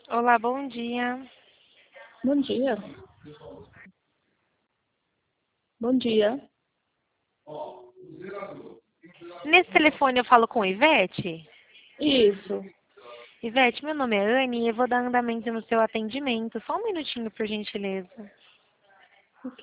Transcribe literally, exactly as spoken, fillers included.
Olá, bom dia. Bom dia. Bom dia. Nesse telefone eu falo com Ivete? Isso. Ivete, meu nome é Anne e eu vou dar andamento no seu atendimento. Só um minutinho, por gentileza. Ok.